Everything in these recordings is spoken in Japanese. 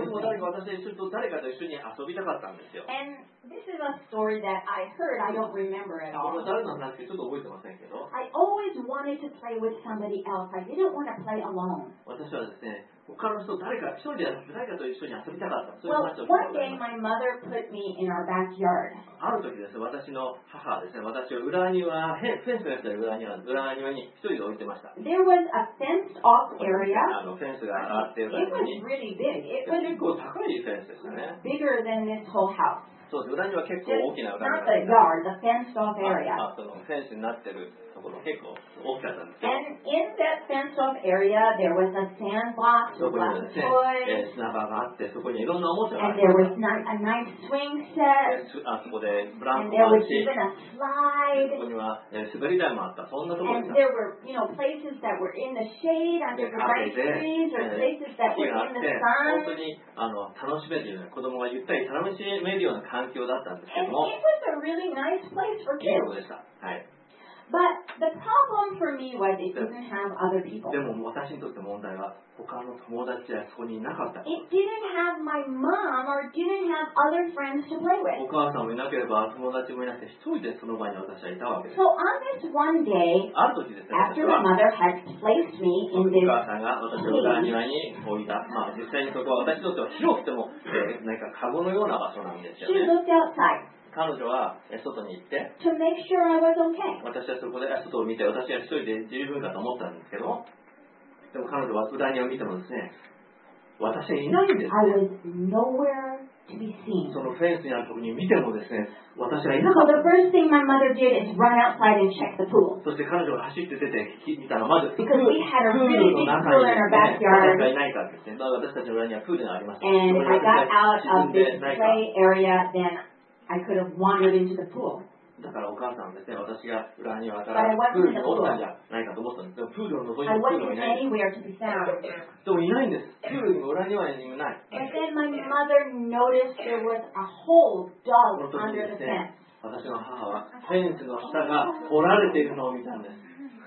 も誰か私と誰かと一緒に遊びたかったんですよ。 And this is a story that I heard. I don't remember at これ all. は誰の話かちょっと覚えてませんけど、 I always wanted to play with somebody else. I didn't want to play alone. 私はですね、他の人誰か一人で誰かと一緒に遊びたかった。そういう Well, 話を聞いた one ことがあ day ります。 my mother put me in our backyard. ある時ですね、私の母はですね、私を裏庭、フェンスがした裏庭に一人で置いてました。 There was a fenced-off area. フェンスがあって、 It was really big. It 結 was 構高いフェンスでしたね。 bigger than this whole house. そうです、裏庭は結構 Just 大きな裏 not 庭 the yard, the fenced-off area. そのフェンスになってるところ結構大きかったんですよ。 And in that fenced-off area, there was a sandbox そ with こに lots は of ですね、 toys. 砂場があって、そこにいろんなおもちゃがあ And り there ま was し a nice swing た。 set. そこでブラン And コ there もあ was るし、 even a そ slide. こには滑り台もあった。そんなところでし And た。 there were, places that were in the shade under the nice trees, or places that 木 were があっ in the て、本当 sun. に楽しめるような、子供がゆったり楽しめるような環境だったんですけ And ども、 it was a really nice place for いいとこ kids. でした。はい。 But the problem for me was it didn't have other people. でも私にとって問題は、他の友達はそこにいなかった。 It didn't have my mom or didn't have other friends to play お with. 母さんもいなければ友達もいなくて、一人でその場に私はいたわけです。 So on this one day, ある時ですね、 after 私 my は mother had placed me お in this 母さんが私を裏庭に置いた。実際にそこは私にとっては広くても、何かカゴのような場所なんですよ she ね。 looked outside 彼女は外に行って、 to make sure I was okay. 私はそこで外を見て、私は一人で十分かと思ったんですけども、でも彼女は裏庭を見てもですね、私はいないんです I ね。 was nowhere to be seen. そのフェンスにあるところに見てもですね、私はいな So かっ the first thing my mother did is run outside and check the pool. た。そして彼女が走って出て見たら、まずプー Because we had a ル really の big 中 pool に in our ですね、私 backyard. がいないからですね、私たちの裏にはプールがありました。 And if I got out 沈 of んで this ないか。 play area, then I could have wandered into the pool. だからお母さんはですね、私が裏庭か But ら I プ wasn't ール in に the 落ちた pool. んじゃないかと思ったんですけど、プールの覗い I てプールはい wasn't ない。 anywhere to be found. でもいないんです。プールにも裏庭にもない。 But then my mother noticed there was a hole この dug 時に under で the すね、 fence. 私の母はフェンスの下が掘られているのを見たんです。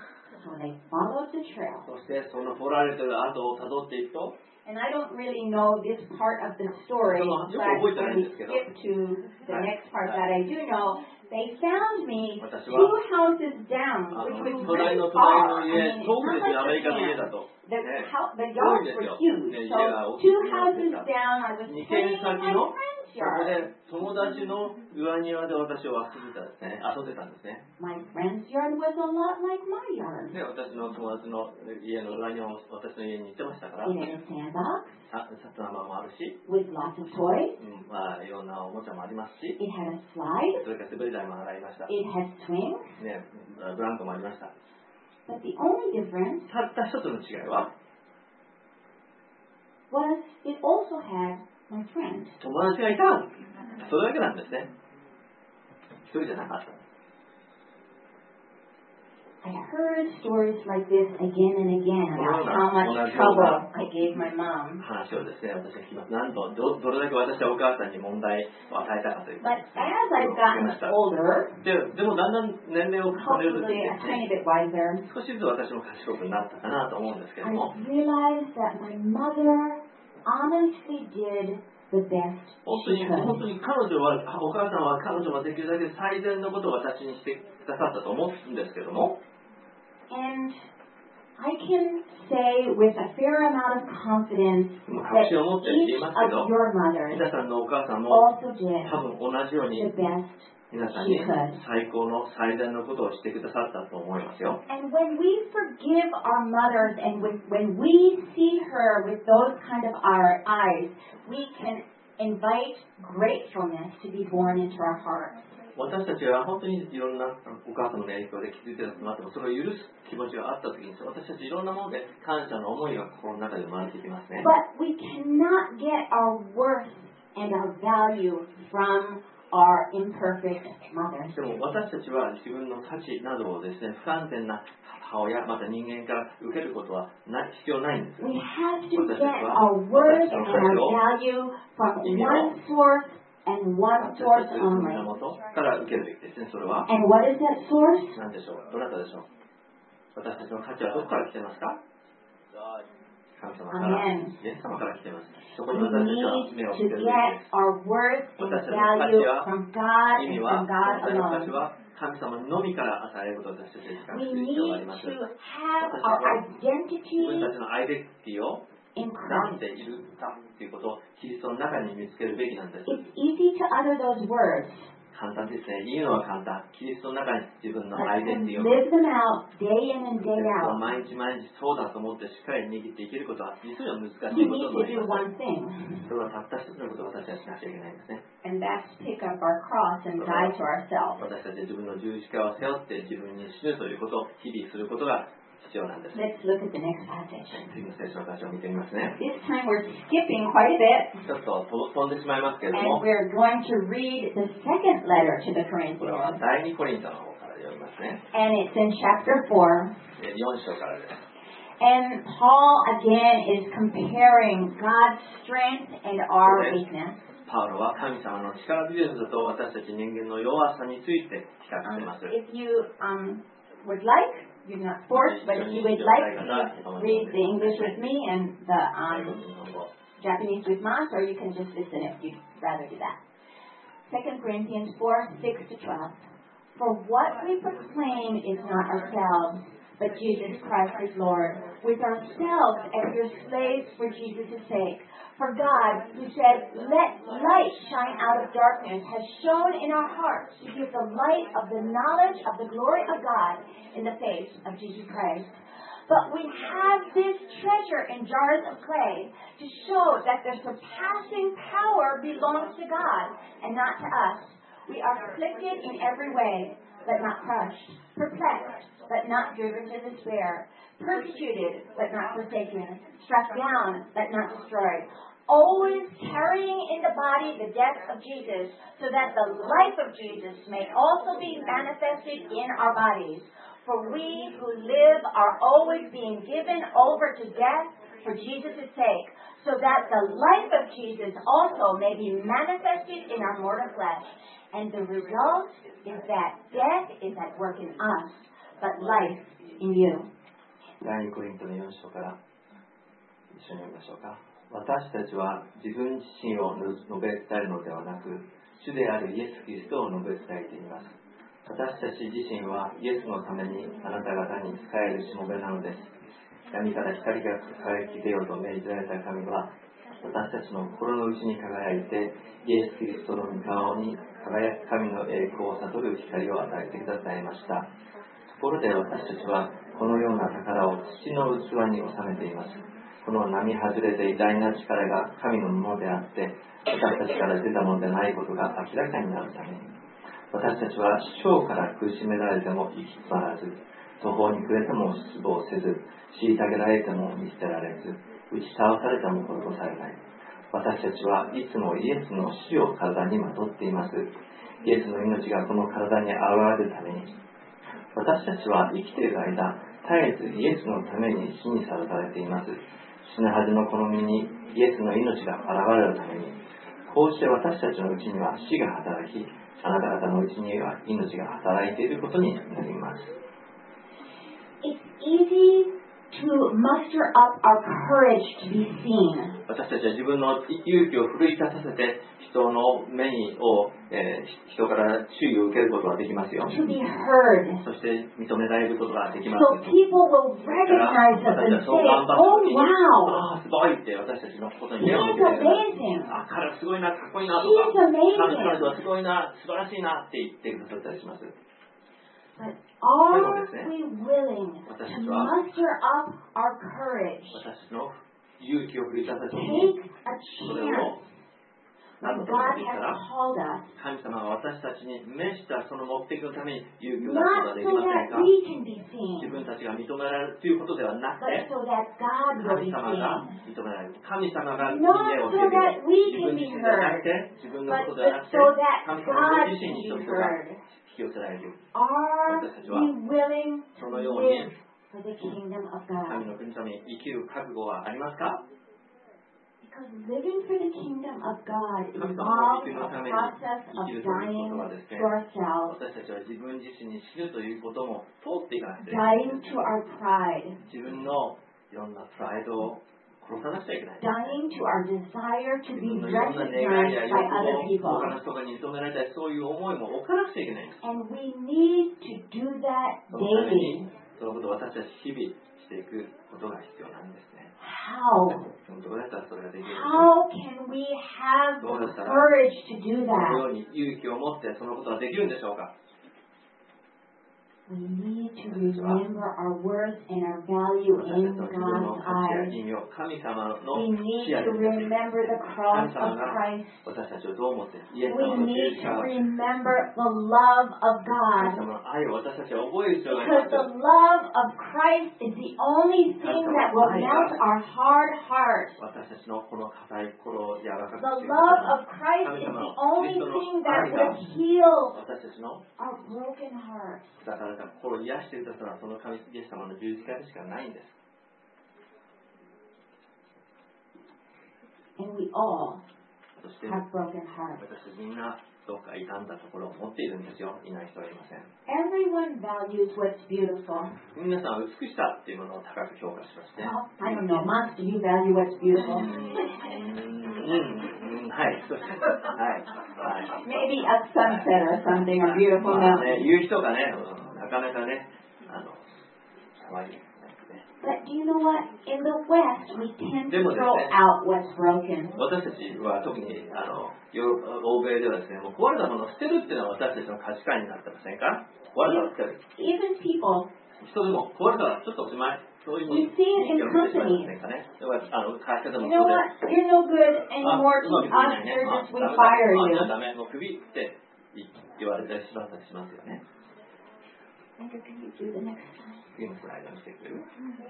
So they followed the trail. そしてその掘られている跡をたどっていくと、 And I don't really know this part of the story, No, but no, wait a when we minute, skip to the Right. next part that I do know, they found me 私 two は houses down, which was 隣 really の far. 隣の I 家、 mean, 遠 it's く not ですよ、アメ like リカの家 Japan. だと。 The ね yards were huge. Yeah, So yeah, two yeah. houses down, I was 2 playing 軒 in 先 my の friend's そこ yard. で友達の裏庭で私を遊んでたんですね。遊んでたんですね。 My friend's yard was a lot like my yard. で、私の友達の家の裏庭も私の家に行ってましたから、 It had a sandbox 砂場もあるし、 with lots of toys. いろんなおもちゃもありますし、 It had a slide. それから滑り台もありました。 It had swings. ね、ブランコもありました。 But the only difference たった一つの違いは、 was it also had my friend. 友達がいた。それだけなんですね。一人じゃなかった。 I heard stories like this again and again about how much Well, trouble I gave my mom. 話をですね、私は聞きます。なんと、どれだけ私はお母さんに問題を与えたかということ But です as I've gotten older, でもだんだん年齢を重ねるとき hopefully に a ですね、 tiny bit wiser, 少しずつ私も賢くなったかなと思うんですけど I も、 realized that my mother honestly did the best 本当 she に could. 彼女は、お母さんは彼女ができるだけ最善のことを私にしてくださったと思うんですけども、 And I can say with a fair amount of confidence that each of your mothers 皆さんのお母さんも also did 多分同じように the best 皆さんに最高の最善のことをしてくださったと思いますよ。 And when we forgive our mothers and when we see her with those kind of our eyes, we can invite gratefulness to be born into our hearts. 私たちは本当にいろんなお母様の影響で気づいているとなっても、それを許す気持ちがあったときに、私たちいろんなもので感謝の思いが心の中で生まれてきますね。 But we cannot get our worth and our value from our imperfect mothers. でも私たちは自分の価値などをですね、不完全な母親、また人間から受けることは必要ないんです。 We have to get our worth and our value from one source and one source only. 源から受けるべきですね、それは。 And what is that source? 何でしょう、どなたでしょう。私たちの価値はどこから来てますか？ 神様から、 Amen. イエス様から来ています。そこ We に私たちは need 目を to 向けるべきで get す。 our worth and 私たちの価値 value は from God 意味 and は、 from God 本来の価値 alone. は神様のみから与えることを私たちは自覚 We する必要があり need ます。 to 自 have our 分 identity たちのアイデンティティを in なん Christ. でいるかということをキリストの中に見つけるべきなんです。 It's easy to utter those words, 簡単ですね。言うのは簡単。キリストの中に自分の but アイ to デンティティを live them out day in and day out, 毎日毎日そうだと思ってしっかり握っていけることは実は難しい we こ need と to になり do ます。 one thing, それはたった一つのことを私たちしなきゃいけないんですね。 and that's pick up our cross and die to ourselves. 私たちは自分の十字架を背負って自分に死ぬということを日々することが必要なんです。 Let's look at the next passage. 次の聖書の箇所を見てみますね。 This time we're skipping quite a bit, ちょっと飛んでしまいますけれど and も、 we're going to read the second letter to the これは Corinthians, 第2コリントの方から読みますね。 and it's in chapter 4. 4章からです。 And Paul again is comparing God's strength and our weakness. パウロは神様の力強さと私たち人間の弱さについて比較しています。 If you would like, you're not forced, but if you would like, please read the English with me and the 英語と日本語 Japanese with Mas, or you can just listen if you'd rather do that. 2 Corinthians 4, 6 to 12. For what we proclaim is not ourselves, but Jesus Christ is Lord, with ourselves as your slaves for Jesus' sake. For God, who said, let light shine out of darkness, has shone in our hearts to give the light of the knowledge of the glory of God in the face of Jesus Christ. But we have this treasure in jars of clay to show that the surpassing power belongs to God and not to us. We are afflicted in every way, but not crushed, perplexed, but not driven to despair, persecuted, but not forsaken, struck down, but not destroyed, always carrying in the body the death of Jesus, so that the life of Jesus may also be manifested in our bodies. For we who live are always being given over to death for Jesus' sake, so that the life of Jesus also may be manifested in our mortal flesh. And the result is that death is at work in us, but life in you. 第2コリントの4章から一緒に読みましょうか。私たちは自分自身を述べ伝えるのではなく、主であるイエス・キリストを述べ伝えています。私たち自身はイエスのためにあなた方に仕えるしもべなのです。闇から光が輝き出ようと命じられた神は、私たちの心の内に輝いて、イエス・キリストの御顔に輝く神の栄光を悟る光を与えてくださいました。ところで私たちはこのような宝を土の器に収めています。この並外れて偉大な力が神のものであって、私たちから出たものでないことが明らかになるために、私たちは生から苦しめられても行き詰まらず、途方に暮れても失望せず、虐げられても見捨てられず、打ち倒されても滅ぼされない。私たちはいつもイエスの死を体にまとっています。イエスの命がこの体に現れるために、私たちは生きている間、絶えずイエスのために死にさらされています。死ぬはずのこの身にイエスの命が現れるために、こうして私たちのうちには死が働き、あなた方のうちには命が働いていることになります。 It's easy to muster up our courage to be seen. 私たちは自分の勇気を奮い立たせて人の目を、人から注意を受けることができますよ。 To be heard. そして認められることができま So す。 people will recognize us 私 and たちはそう say, 頑張った oh 時に、 wow, すごいって私たちのことに he's 目を向けてくれる。 amazing. 彼はすごいな、かっこいいなと He's か、 amazing. 彼女はすごいな、素晴らしいなって言ってくださったりします。 But are we willing to muster up our courage? 私たちの勇気を振り立てて Take a それ chance を何 when のた God めにした has ら called us, 神様が私たちに召したその目的のために勇気を出すことが not で so きません that か？ we can be 自 seen, 分たちが認められるということではなく but て so that God will 神 be 様が seen. 認められる。神様が Not 目を so 受ける that we 自 can 分 be 自身ではなく heard, て自分の but ことではなくて so that 神様ご God 自身 can に be 人々が heard. 引き寄せられる。 Are we willing そ to のように live for the kingdom of 神 God? の国のために生きる覚悟はありますか？ Because living for the kingdom of God 神様の involves 国 a のために process 生 of きるということ dying はですね、 to ourselves, 私たちは自分自身に死ぬということも通っていかなくて、 dying to our pride, 自分のいろんなプライドを殺さなくちゃいけない。 dying to our desire to 自 be 分のいろんな願いや recognized 欲 by other 望、 people. 他の人に認められたい、そういう思いも置かなくちゃいけないんです。 And we need to do that そのため daily. に、そのことを私たち日々していくことが必要なんですね。 How? どうやったらそれができるのか。 How can we have the courage to do この that? ように勇気を持ってそのことができるんでしょうか。 We need to remember our worth and our value 私た in ちの自分の God's 価値や eyes. 意味を神様の We need 視野 to で見て、 remember the 神 cross 様 of が Christ. 私たちをどう思って、イエス We 様の十 need 字 to 架、 remember the love of 神 God. 様の愛を私たちは覚える必要があり Because ま the す。 love of Christ is the only thing that will melt our hard hearts. 私たちのこの硬い心を柔らかく The していく love of Christ is the only thing that will heal 私たちの our broken hearts. 砕かれた心を癒していたのはその神イエス様の十字架でしかないんです。 And we all そして have broken hearts. 私たちみんなどっか傷んだところを持っているんですよ。いない人はいません。 Everyone values what's beautiful. 皆さんは美しさっていうものを高く評価しますね。 Well, I don't know, Moms, do you value what's beautiful? はい、そうです。はい。はい。 Maybe a sunset or something, or beautiful まあ mountain. ね、夕日とかね、なかなかね、可愛い。 But do you know what? In the West, we tend to でもですね、 throw out what's broken. 私たちは特に欧米ではですね、もう壊れたものを捨てるっていうのは私たちの価値観になってませんか？壊れたら捨てる。 Even people, 人でも壊れたらちょっとおしまい。そういうふう we に see it in 意見を持ってしまいま companies. せんかね。では会社で You も know そうで what? You're no good す。 anymore う to まくできな us. いね。 You're まあ just, we ダ fire メ you. だ。ダメ。もうクビって言われたりしまったりしますよね。 Andrew, can you do the next slide? 次のスライドにしてくれる？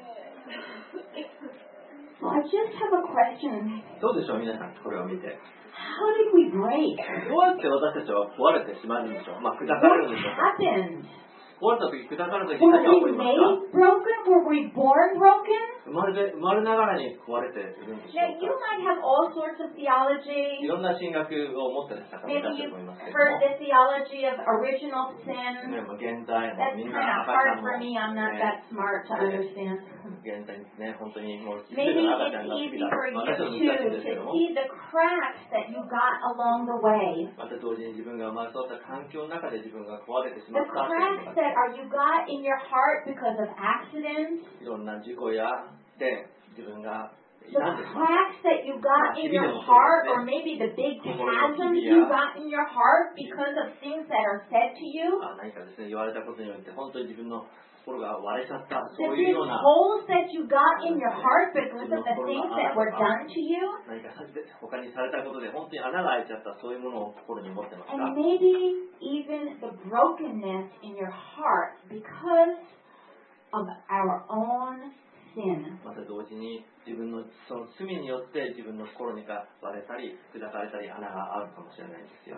Well, I just have a question. どうでしょう皆さん、これを見て。 How did we break? どうやって私たちは壊れてしまうんでしょう。まあ、砕かれるん What でしょうか。 happened? 壊れた時、砕かれた時 Were 何が起こ we りますか？ made broken? Were we born broken? 生まれながらに壊れているんでしょ Now, う you か？ might have all sorts of い theology. ろんな神学を持っている方もい Maybe らっしゃる you've と思いますけれど heard も、 the theology of original sin. ね、もう現在の That's みん kind な of 赤ちゃ hard んも、 for me. I'm not ね、 that smart to understand. 現在ね、本当にもう、 Maybe 赤ちゃん it's が好 easy きだ。 for 私は you 難しい too ですけど to も、 see the cracks that you got along the way. また同時に自分が生まれ育った環境の中で自分が壊れてしま The ったというの cracks が that you got in your heart because of accidents. いろんな事故やで自分が The 傷んでしまった。 cracks that you got in your heart, or maybe the big chasms you got in your heart because of things that are said to you. 何かですね、言われたことによって本当に自分の心が割れちゃった、そ The ういう big ような holes that you got in your heart because of the things that were done to you. 何か他にされたことで本当に穴が開いちゃったそういうものを心に持ってますか？ And maybe even the brokenness in your heart because of our own sin. また同時に自分のその罪によって自分の心にが割れたり砕かれたり穴があるかもしれないんですよ。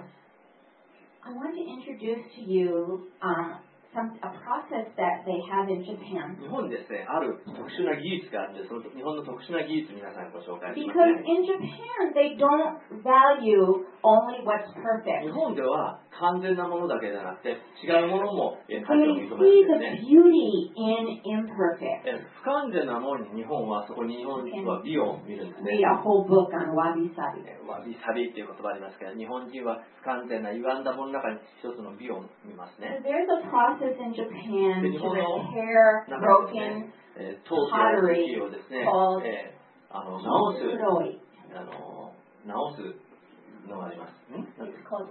I want to introduce to you a process that they have in Japan. 日本にですね、ある特殊な技術があって、その日本の特殊な技術皆さんにご紹介します Because ね。 in Japan, they don't value only what's 日 perfect. 本では完全なものだけじゃなくて違うものも価値 They を認め see るん the ですね。 beauty in imperfect. 不完全なものに日本はそこに日本人は美を見るんですね。 Read a whole book on wabi-sabi. わびさびっていう言葉ありますけど、日本人は不完全な歪んだものの中に一つの美を見ます So ね。 there's a process in Japan to 日本の repair 中でですね broken 陶器や石器をですね、 called 直す kinsuroi. 直すのがあります。 It's called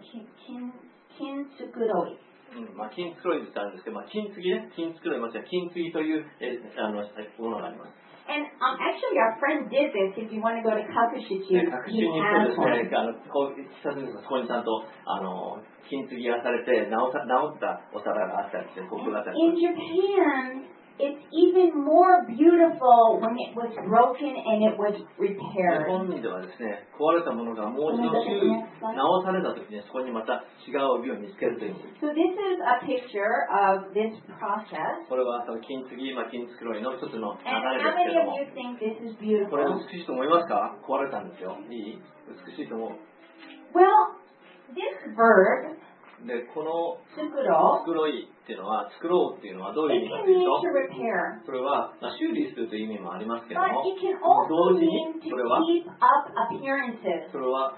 kinsuroi. まあ、金繕いってあるんですけど、まあ、金継ぎね、金繕いましたら金継ぎというものがあります。 And actually, our friend did this. If you want to go to Kakushichi, 各種 he に has そうですね、 one. こう久しぶりにそこにちゃんと金継ぎがされて直ったお皿があったりして、コップがあったり In Japan, it's even more beautiful when it was broken and it was 日 repaired. 本ではですね、壊れたものがもう一度直された時にそこにまた違う美を見つけるという。 So this is a picture of this process. これはその金継ぎ、金繕いの一つの流 And れ how ですけ many ど of も。 you think this is これ beautiful? 美しいと思いますか？壊れたんですよ。いい？美しいと思う。 Well, this verb で、この作ろう。 作ろうっていうのは、作ろうっていうのはどういう意 It 味か can という mean と、 to repair, これは、修理するという意味もありますけど but も、 it can also 同時 mean に to これは、 keep up appearances. それは、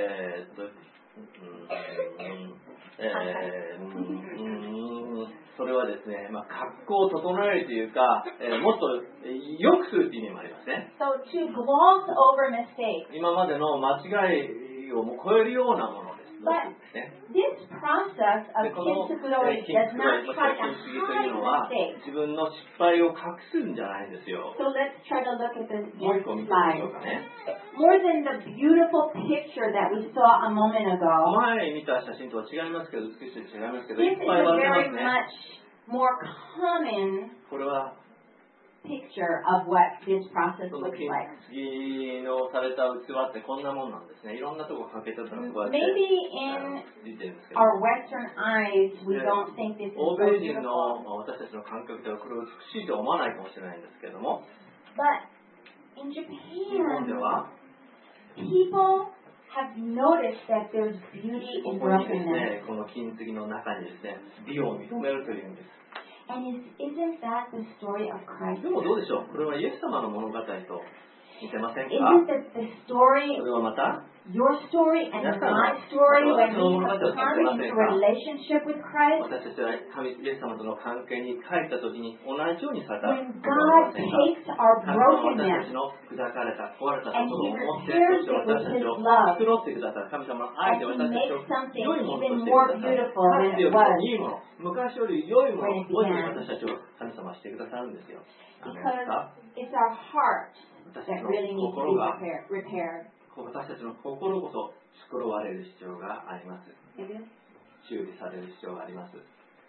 それはですね、格好を整えるというか、もっと良くするという意味もありますね。 So to gloss over mistakes. 今までの間違いをもう超えるようなものです。どうするんですね。 This process of でこの kintsukuroi 金 does 継ぎ not と try 金 to 継ぎというのは hide mistakes. 自分の失敗を隠すんじゃないんですよ。 So let's try to look at the もう一 next 個見てみましょ slide. うかね。 More than the beautiful picture that we saw a moment ago, 前見た写真とは違いますけど、美しい違いますけど、 this い is っぱい a 割れてま very すね。 much more common これは picture of what this process その looks 金 like. 継ぎのされた器ってこんなもんなんですね。いろんなとこかけてたらこうやって Maybe in ついてるんですけど。 our Western eyes, we Yeah. don't think this is 欧 so 米人 beautiful. の私たちの感覚ではこれを美しいとは思わないかもしれないんですけども、 But in 日本で Japan, は people have noticed that there's beauty こ in こにです brokenness. ね、この金継ぎの中にですね、美を認めるというんです。 And isn't that the story of Christ? でもどうでしょう、これはイエス様の物語と似てませんか？ Isn't that the そ story, れはまた your story and Yes, my sir. story, when Yes, we sir. have come into a relationship with Christ? 私たちは神イエス様との関係に帰った時に同じようにされた When God takes our 神様は私た brokenness ちの砕かれた壊れたと and ころ He を持って repairs そして it 私 with たち His を love 作ろうってくださる神様の愛 and で He 私たち makes を something 良いものと even して more くださる beautiful か than つてよ it りも was. いいもの昔より良いもの when it を began. 私たちを神様はしてくださるんですよ。アーメン Because ですか？ it's our heart 私た that ちの really needs to 心 be が repaired. 私たちの心こそ作われる必要があります。 Maybe? 修理される必要があります。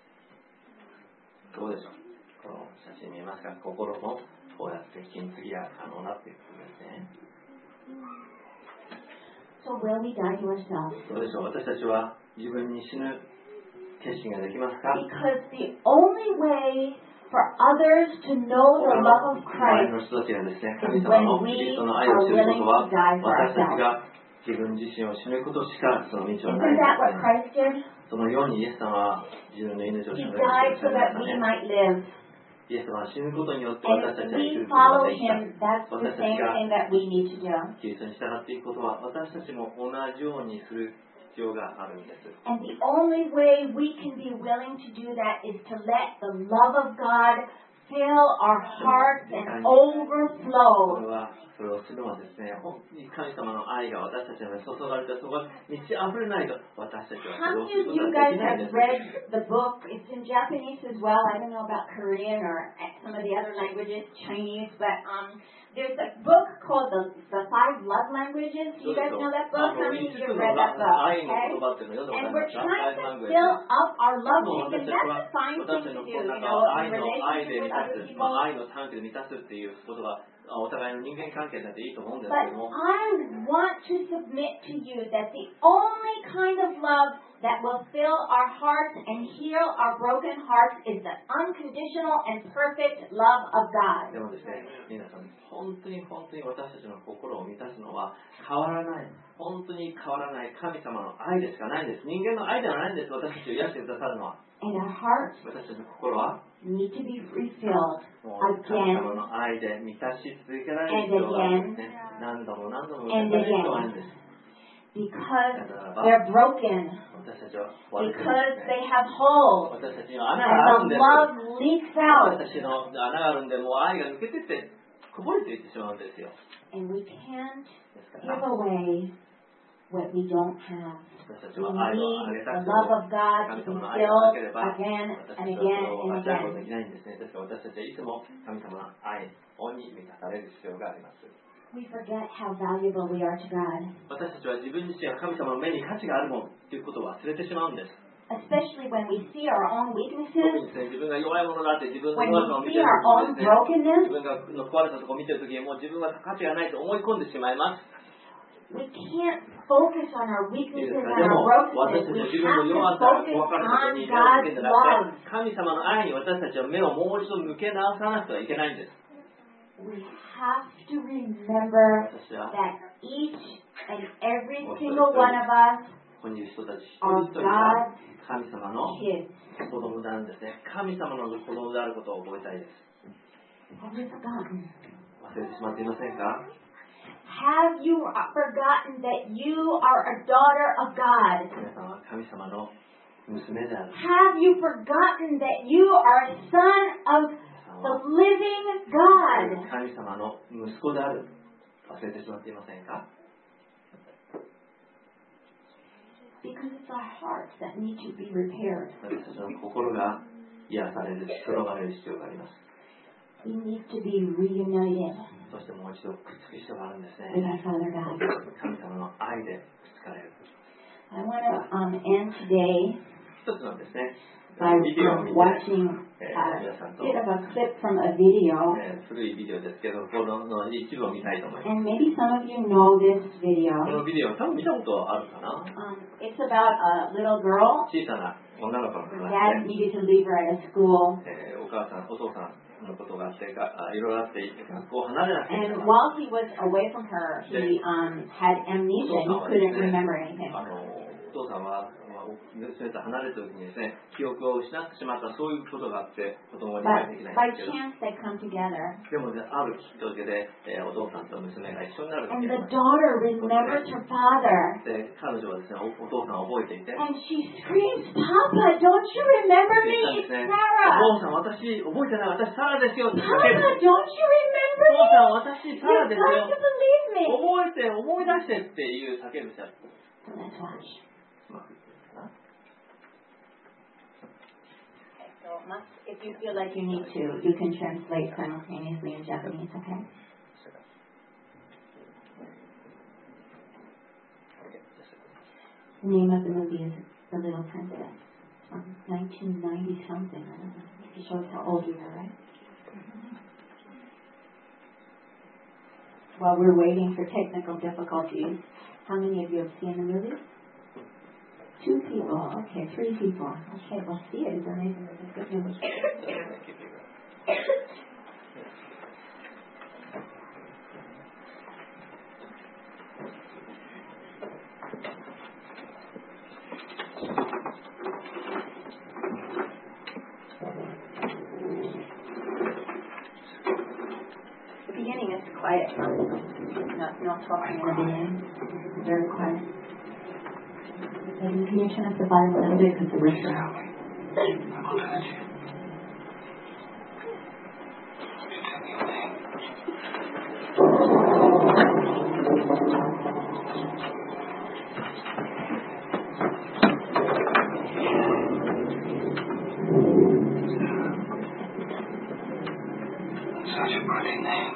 どうでしょう、この写真見えますか？心もこうやって金継ぎが可能なっていくんですね。 So will we die to ourselves? どうでしょう、私たちは自分に死ぬ決心ができますか？ Because the only way for others to know the love of 周り Christ の人たちがですね、神様のキリストの愛を知ることは、私たちが自分自身を死ぬことしかその道はない Isn't that what んですね。 Christ did? そのようにイエス様は自分の命を He 死ぬ died so that we might live. イエス様は死ぬことによって And 私た if ちは生き we ることが follow できた。 him, that's the 私たち same が thing that we need to do. キリストに従っていくことは私たちも同じようにする必要があるんです。 And the only way we can be willing to do that is to let the love of God fill our hearts and こ overflow. れはそれをするのはですね、本当に神様の愛が私たちに注がれて、そこが満ち溢れないと私たちは How それをす many る of こと you がで guys きないん have です。 read the book? It's in Japanese as well. I don't know about Korean or some of the other languages, Chinese, but there's a book called the Five Love Languages. You guys know that book? How many of you have read that book? 愛の Okay. 言葉っていうのを読ん And だこと we're ありますか？ trying to fill up our love もう tank, 私 and たち that's は a fine 私 thing たち to の do, この in 中を愛の愛 relationship で with 満た other す、 people. 愛のタンクで満たすっていうことがお互いの人間関係だっていいと思うんです But けども、 I want to submit to you that the only kind of love that will fill our hearts and heal our broken hearts is the unconditional and perfect love of で God. もですね、皆さん、本当に私たちの心を満たすのは変わらない、本当に変わらない神様の愛でしかないんです。人間の愛ではないんです。私たちを癒してくださるのは。 And our hearts 私たちの心は need to be refilled もう神様 again の愛で満たし続けられる必要があるんですね。何度も何度も満たされる必要があるんです。 because they're broken, 私たちは壊れているん because です they ね。 have holes, 私たちには穴があるん and で the す。 love leaks out, 私たちの穴があるんで、もう愛が抜けてってこぼれていってしまうんですよ。 and we can't ですか give ら away what we don't have. 私たち We は愛をあ need げた the くて love も of God to 神 be 様の愛がな filled ければ again 私 and たちはそれ again を and 味わうこと again. ができないんですね。ですから私たちはいつも神様の愛に満たされる必要があります。 We forget how valuable we are to God, 私たちは自分自身が神様の目に価値があるものということを忘れてしまうんです。 especially when we see our own 特 weaknesses, にですね、自分が弱いものだって自分の when 弱さを見 we て see る our と own ですね、 brokenness. 自分がの壊れたところを見てるときにもう自分は価値がないと思い込んでしまいます。 We can't focus on our いい weaknesses です and か？で our も私た brokenness. ち We は自分の have 弱 to さが focus 分かること on に目を向け God's るんじゃなく love. て、神様の愛に私たちは目をもう一度向け直さなくてはいけないんです。 We have to remember 私は that each and every single one of us ここにいる人たち一 are 人一人が God's 神様の kids. 子供なんですね。神様の子供であることを覚えたいです。 Have you forgotten? 忘れてしまっていませんか？ Have you forgotten that you are a daughter of God? 皆さんは神様の娘である。 Have you forgotten that you are a son of the living God? 神様の息子である。忘れてしまっていませんか？ Because it's our hearts that need to be repaired. 私たちの心が癒される、広がれる必要があります。 We need to be reunited そしてもう一度くっつく必要があるんです with ね。 our Father God. 神様の愛でくっつかれる。 I want to end today 一つなんですね。 by ビデオを見て、 watching 皆さんと、 a bit of a clip from a video. 古いビデオですけど、この一部を見たいと思います。 And maybe some of you know this こ video. のビデオ、多分見たことあるかな？ It's about a little girl. 小さな女の子の Her 話 dad で、 needed to leave her at a school. お母さん、お父さんのことがあって、いろいろあって、学校を離れなくてはいけ And ない。 while he was away from her, he had amnesia. He couldn't remember anything. お父さんは娘と離れた時にですね、記憶を失ってしまったそういうことがあって子供に理 But 解できない by んですけど、 chance, they come together. でもね、あるきっかけで、お父さんと娘が一緒になるわ And け the です。 daughter remembers her father. で、彼女はですね、お父さんを覚えていて、 And she screams, Papa, don't you remember 言 me? ったんです It's ね。 Sarah. お父さん、私、覚えてない、私、サラですよって叫 Papa, ぶ。 don't you お remember 父さん、私、 me? サラ You've です got よ。 to believe me. 覚えて、思い出してっていう叫ぶ者。 So let's watch. うまくいってるかな？ So if you feel like you need to, you can translate simultaneously in Japanese, okay? The name of the movie is The Little Princess from 1990 something. I don't know. It shows how old you are, right? While we're waiting for technical difficulties, how many of you have seen the movie? 2 people. Okay, 3 people. Okay, well, see it. It's amazing. It's good news. The beginning is quiet. No talking in the beginning. It's very quiet. Can you turn up the volume a little bit because the words are out? Such a pretty name.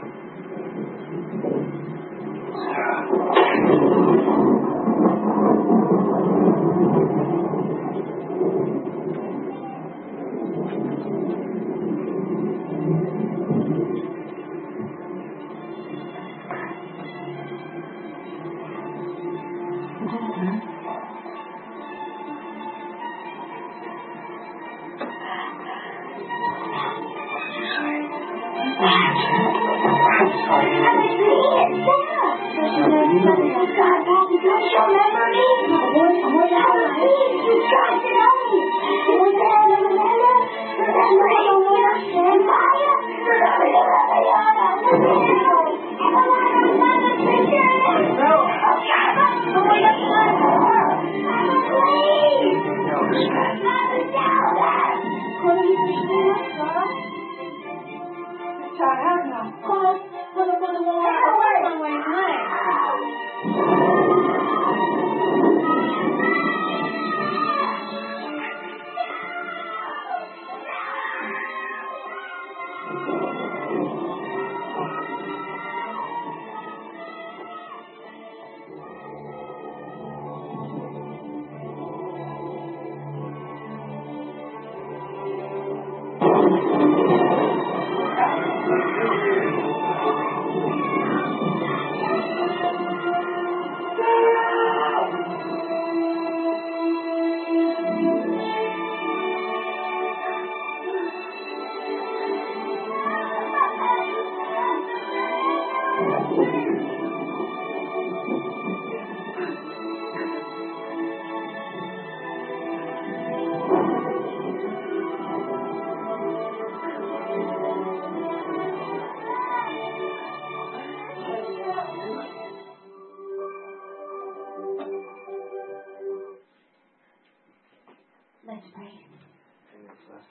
Let's pray. お願いします。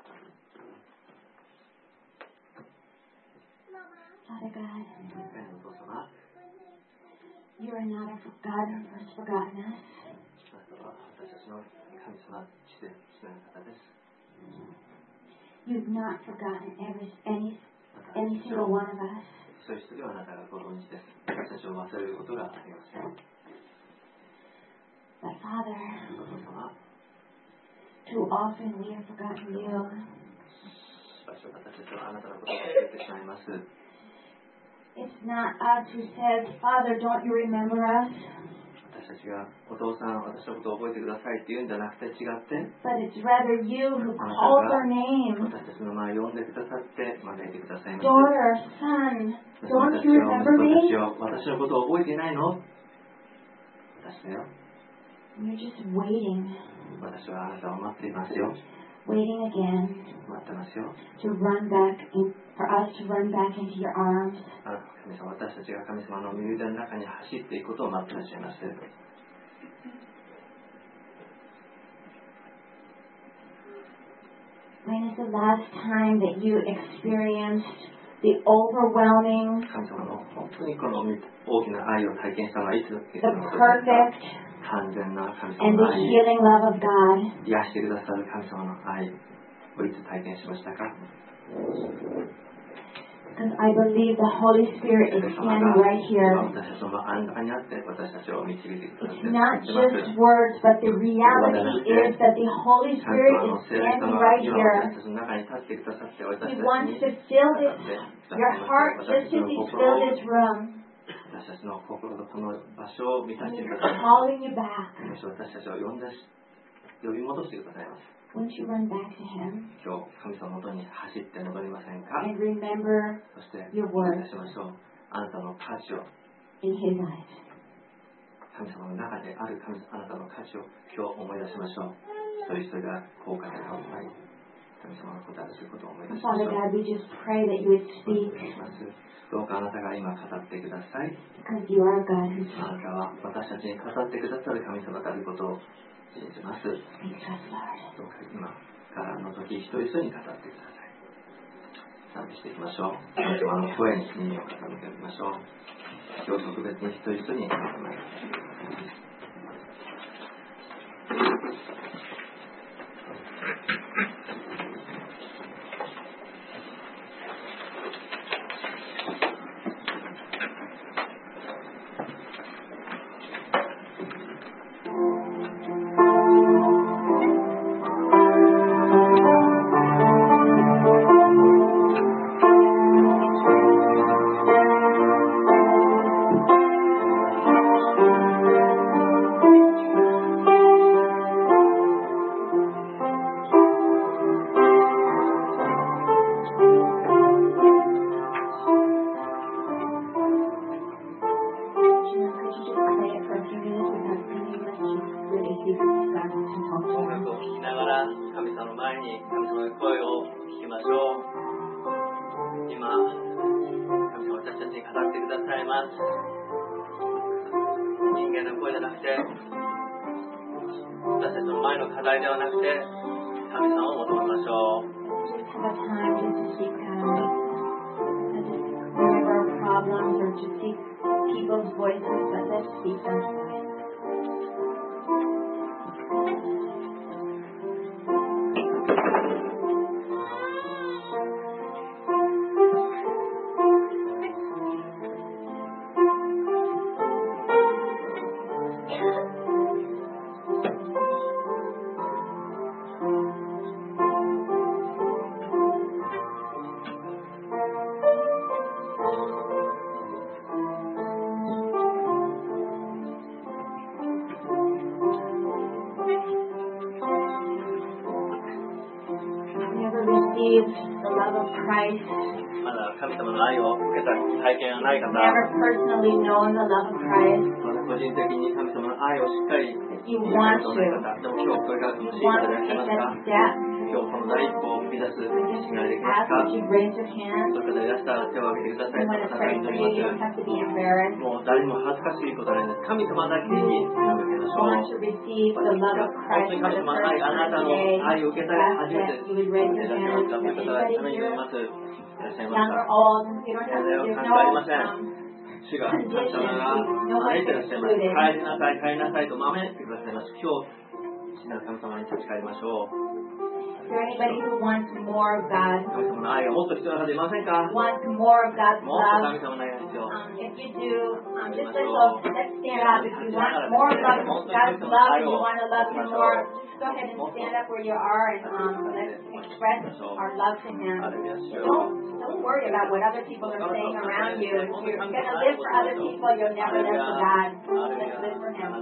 Father God, 天のお父様、 you are not a God who has forgotten us. あなたは私たちの神様、父の方です。 You've not forgotten any single one of us. 一人一人はあなたがご存知です。私たちを忘れることがありません。 But Father, お父様、 too often we have forgotten you. しばしば私たちはあなたのことを忘れてしまいます。 It's not us who says, Father, don't you remember us? 私たちがお父さん、私のことを覚えてくださいって言うんじゃなくて違って、 But it's rather you who calls our name. 私たちの名前を呼んでくださって招いてくださいます。 Daughter, son, don't you remember me? 私のことを覚えていないの？私だよ。 You're just waiting, 私はあなたを待っていますよ。 waiting again 待ってますよ。 to run back for us to run back into your arms. あなた神様、私たちが神様の身腕の中に走っていくことを待っていらっしゃいます。 When is the last time that you experienced the overwhelming, 神様の本当にこの大きな愛を体験したのはいつです the か？ perfect 完全な神 and 様の the 愛、 healing love of God? 癒してくださる神様の愛をいつ体験しましたか？ Because I believe the Holy Spirit is standing right here. 私たちの真ん中にあって私たちを導いてくださって It's not just words, but the reality is that the Holy Spirit is standing right 今 here. 私たちの中に立ってくださって私たち He に wants to fill your heart just as He filled this room. 私たちの心とこの場所を満たし And てく He's ださい。 calling you back. 私たちを呼び戻してくださいます。 Won't you run back to Him 今日神様の元に走って戻りませんか？ and remember そして your 思い words 出しましょう。あなたの価値を in His eyes? 神様の中であるあなたの価値を今日思い出しましょう。一人一人が高価な顔を前に神様の答えをすることを思い出しまし Father ょう。 God, we just pray that you would speak どうかあなたが今語ってください。 because you are a God who あなたは私たちに語ってくださる神様であることを信じます。 speaks to us, Lord. どうか今からの時一人一人に語ってください。賛美していきましょう。神様の声に耳を傾けていきましょう。今日特別に一人一人に語ってまいります。音楽を聴きながら神様の前に神様の声を聞きましょう。今、神様私たちに語ってくださいます。人間の声じゃなくて、私たちの前の課題ではなくて、神様を求めましょう。 Just have a time just to seek God. Not just one of our problems or to seek people's voices, but let's seek God's voice. The love of Christ. まだ神様の愛を受けた体験がない方、 Never personally known the love of Christ. まだ個人的に神様の愛をしっかり You 見 want たことない方、 to. でも今日これから楽しい You 方 want で to いらっしゃい take ますか？ that step. 今日この第一歩を踏み出す I 自信ができ just ます ask か？ that you raise your hand. そういう方いらしたら手を挙げてくださ I い。 want to 方が pray 祈 for り you. ま You don't す。 have to be embarrassed. もう誰も恥ずかしいことはないです。神様だけに手を挙げましょ want to receive the love of Christ for the first time today, ask that you would raise your hand. Is there anybody here, young or old? You don't have to, there's no 主が神様が招いていらっしゃいます。帰りなさい、帰りなさいと招いてくださいます。今日、父なる神様に立ち返りましょう。 Is there anybody who wants more of God? 神様の愛がもっと必要な方いませんか？ Wants more of God's もっと love? 神様の愛が必要。 If you do, just let's stand up. If you want more of God's love and you want to love Him more, just go ahead and stand up where you are and let's express our love to Him. Don't worry about what other people are saying around you. If you're going to live for other people, you'll never live for God. Let's live for Him.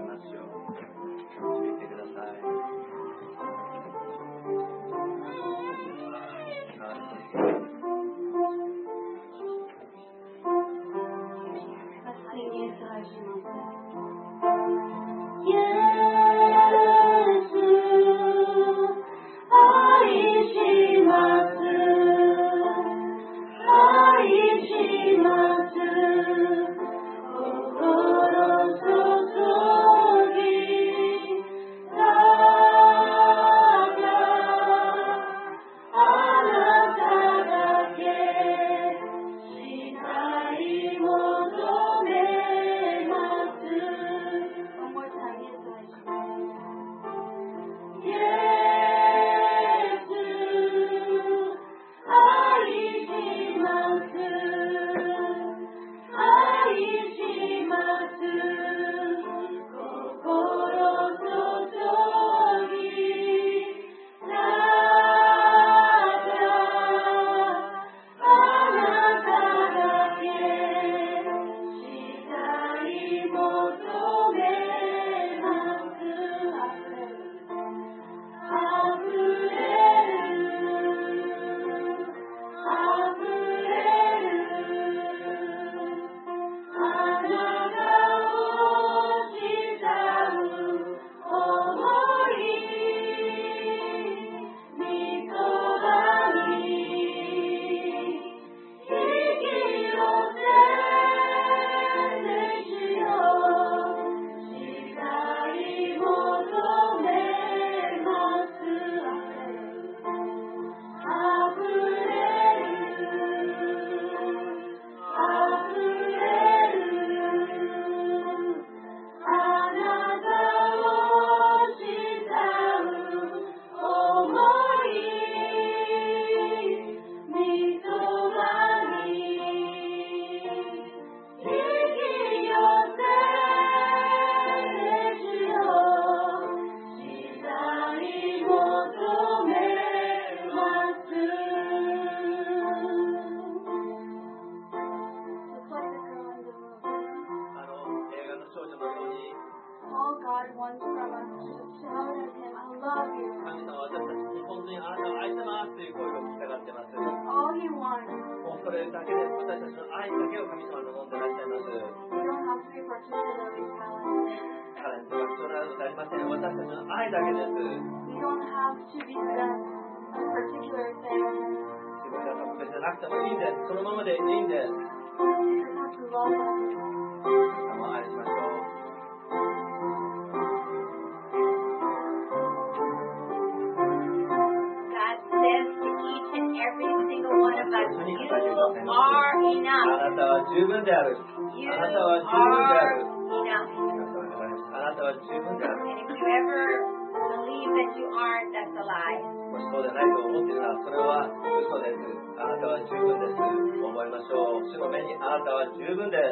そのままでいいんです。愛しましょう。 God says to each and every single one of us, you are enough. あなたは十分である。あなたは十分である。あなたは十分である。 And if you ever believe that you aren't, that's a lie. もしそうでないと思っているならそれは嘘です。あなたは十分です。思いましょう。主の目にあなたは十分です。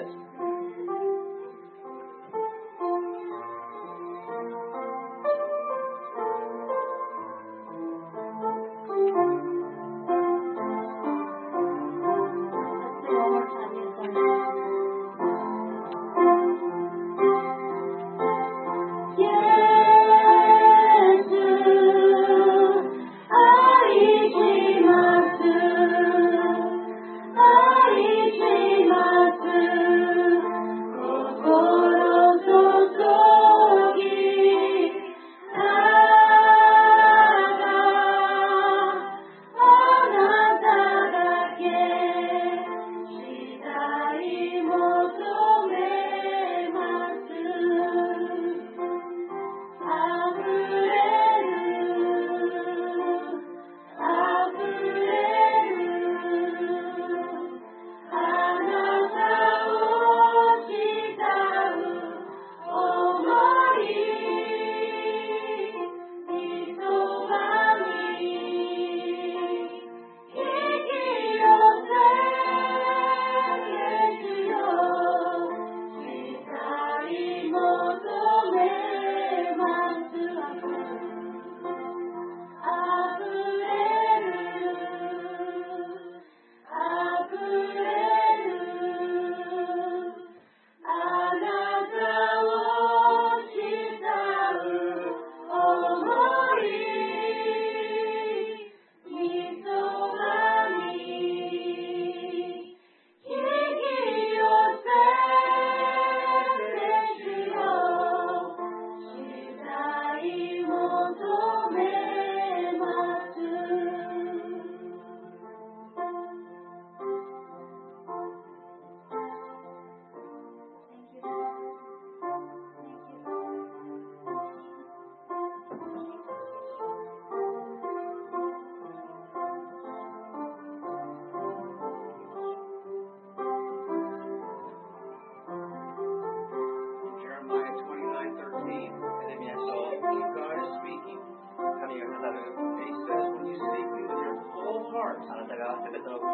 愛します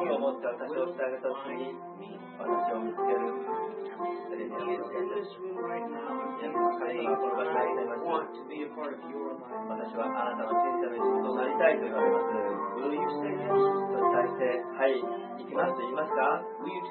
心を持って私をしてあげた次、私を見つけるセレビアの皆様、神様はこの場所にいます。私はあなたの人生の一部となりたいと言われます。それに対して、はい、行きますと言いますか？この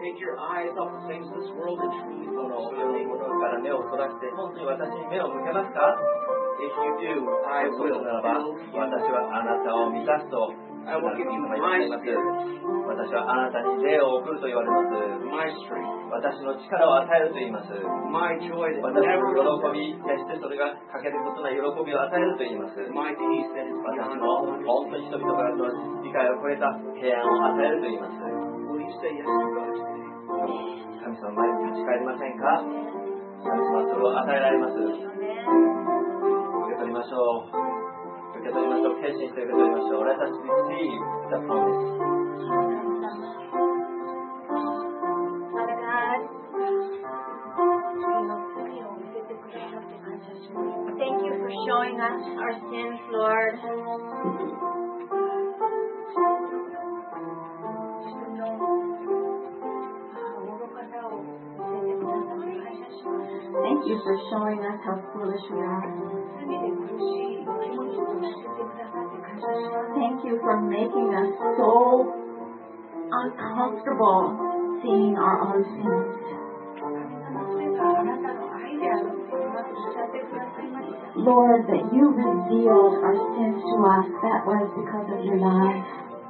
世のものから目をそらして、本当に私に目を向けますか？そういうならば、私はあなたを満たすとI will give you my strength. 私はあなたに霊を送ると言われます。My strength. 私の力を与えると言います。My joy. 私の喜び、決してそれが欠けることない喜びを与えると言います。My peace. 私の本当に人々からの理解を超えた平安を与えると言います。Will you say yes to God today? 神様の前に立ち返りませんか？神様はそれを与えられます。受け取りましょう。受け取りましょう。決心して受け取りましょう。Let us receive the promise. Father God, thank you for showing us our sins, Lord. Thank you for showing us how foolish we are. Thank you for making us so uncomfortable seeing our own sins. Lord, that you revealed our sins to us, that was because of your love.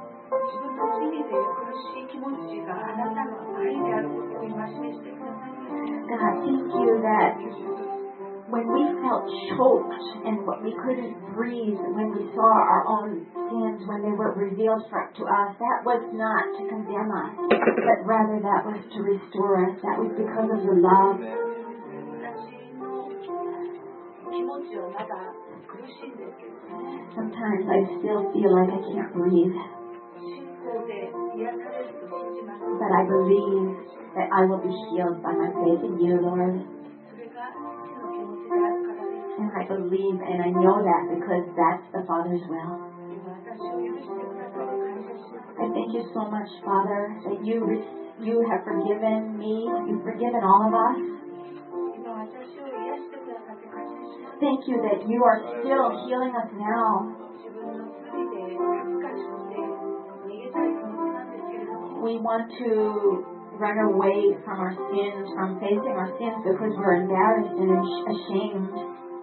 God, thank you that when we felt choked and we couldn't breathe, when we saw our own sins, when they were revealed to us, that was not to condemn us, but rather that was to restore us. That was because of your love. Sometimes I still feel like I can't breathe. But I believe that I will be healed by my faith in you, Lord. And I believe and I know that because that's the Father's will. I thank you so much, Father, that you have forgiven me. You've forgiven all of us. Thank you that you are still healing us now. We want to run away from our sins, from facing our sins because we're embarrassed and ashamed.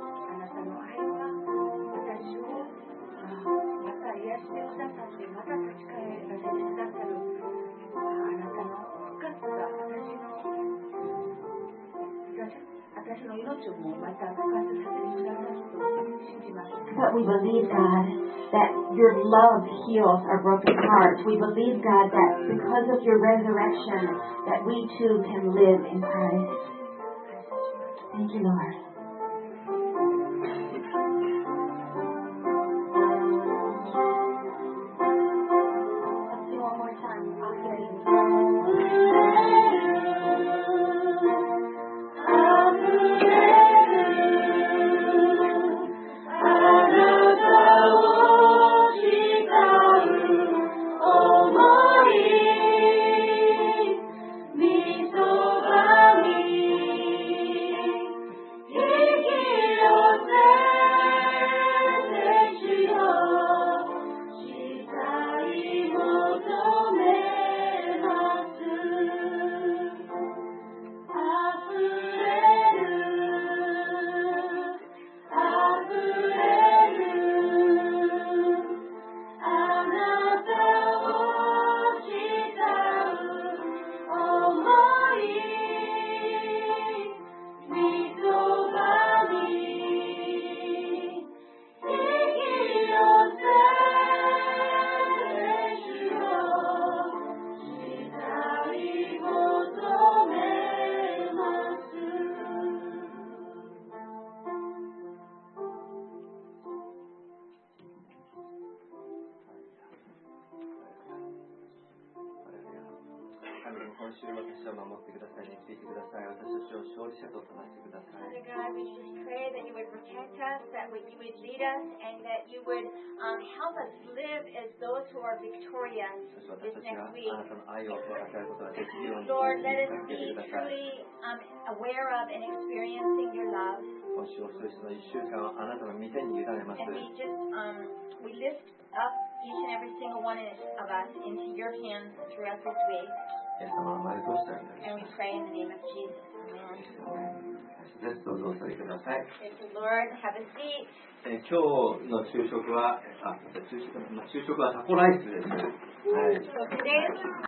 But we believe, God, that your love heals our broken hearts. We believe, God, that because of your resurrection, that we too can live in Christ. Thank you, Lord. Let's do one more time. Father God, we just pray pray that you would protect us, that you would lead us, and that you would help us live as those who are victorious そして this 私たち next が week. あなたの愛を分かることができるように Lord, let 助 us け be てください。 truly aware of and experiencing your love. 今週をそしてその1週間はあなたの御手に委ねます。 And we lift up each and every single one of us into your hands throughout this week. イエス様の前でどうしたらいいんで And し we ょう pray in the name of Jesus. Amen. か。どうぞお座りください。 Thank you, Lord. Have a seat. 今日の昼食はタコライスです。はい。 So today's